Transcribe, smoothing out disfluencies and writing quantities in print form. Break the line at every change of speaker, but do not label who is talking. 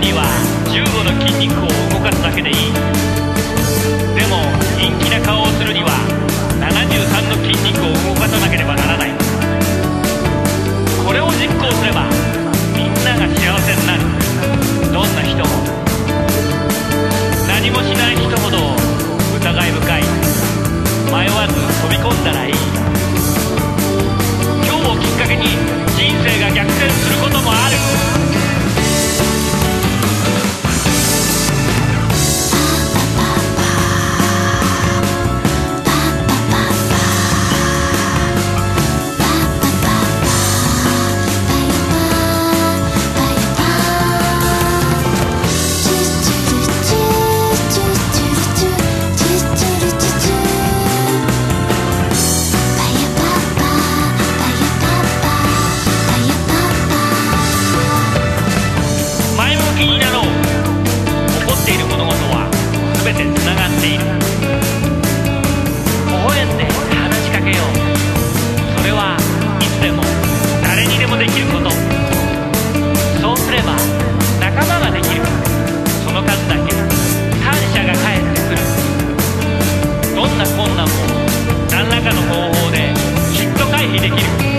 には15の筋肉を動かすだけでいい。でも陰気な顔をするには73の筋肉を動かさなければならない。これを実行すればみんなが幸せになる。どんな人も。何もしない人ほど疑い深い。迷わず飛び込んだらいい。今日をきっかけに人生が逆転することもある。できること。そうすれば仲間ができる。その数だけ感謝が返ってくる。どんな困難も何らかの方法できっと回避できる。